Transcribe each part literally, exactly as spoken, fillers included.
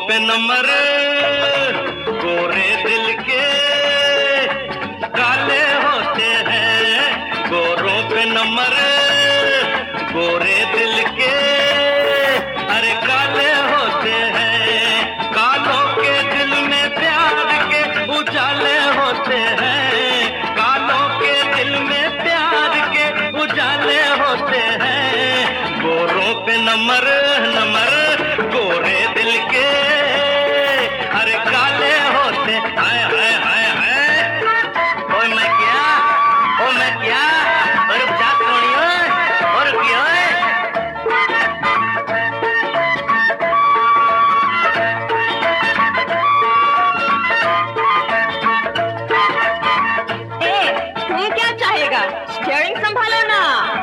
पे नंबर गोरे दिल के काले होते हैं, गोरों पे नंबर गोरे दिल के अरे काले होते हैं। कालों के दिल में प्यार के उजाले होते हैं, कालों के दिल में प्यार के उजाले होते हैं। गोरों पे नंबर नंबर गोरे दिल के अरे काले होते। हाय हाय हाय हाय ओए मैं क्या ओ मैं क्या और बजा कौनी ओए और क्या ओए। ए तुम्हें क्या चाहेगा? स्टीयरिंग संभालो ना।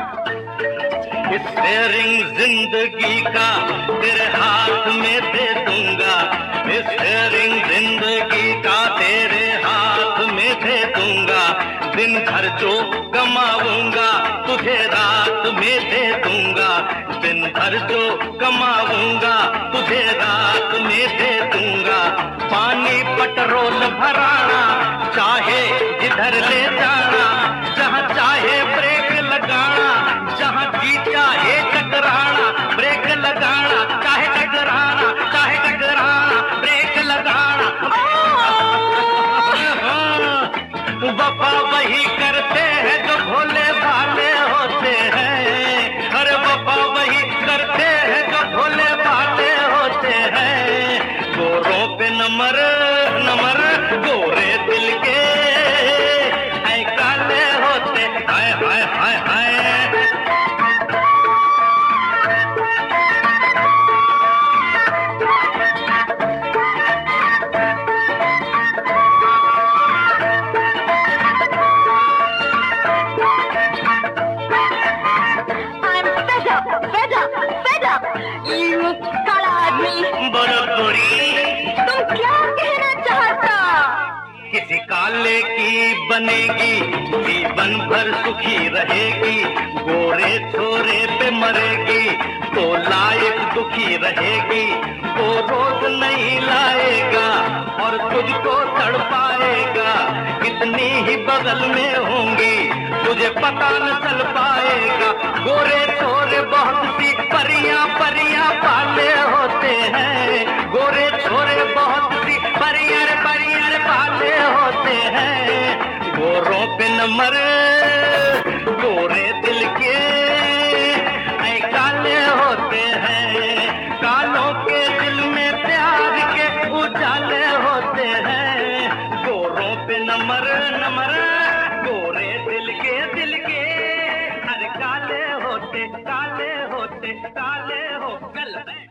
स्टीयरिंग जिंदगी का तेरे हाथ में दे दूंगा, स्टीयरिंग जिंदगी का तेरे हाथ में दे दूंगा। दिन भर जो कमाऊंगा तुझे रात में दे दूंगा, दिन भर जो कमाऊंगा तुझे रात में दे दूंगा। पानी पेट्रोल भराना चाहे जिधर ले जाना, जहाँ चाहे ब्रेक लगाना, जहाँ जी चाहे टकराना, ब्रेक लगाना चाहे टकराना, चाहे टकराना ब्रेक लगाना। वफा वही करते हैं जो भोले भाले होते हैं, अरे वफा वही करते हैं जो भोले भाले होते हैं। गोरों पे नंबर नंबर गोरे दिल के ऐ काले होते। हाय हाय हाय हाय You काला आदमी। बोलो गोरी तुम क्या कहना चाहता? किसी काले की बनेगी जीवन भर सुखी रहेगी, गोरे छोरे पे मरेगी तो लायक दुखी रहेगी। वो रोज नहीं लाएगा और तुझको तड़पाएगा, कितनी ही बगल में होंगी तुझे पता न चल पाएगा। गोरे छोरे बहुत सी परियां परियां पाले होते हैं, गोरे छोरे बहुत सी परियां परियां पाले होते हैं। गोरों पे नंबर गोरे दिल के ऐ काले होते हैं, कालों के दिल में प्यार के उजाले होते हैं। गोरों पे नंबर नंबर गोरे दिल के दिल के अरे काले होते काले होते काले हो गल।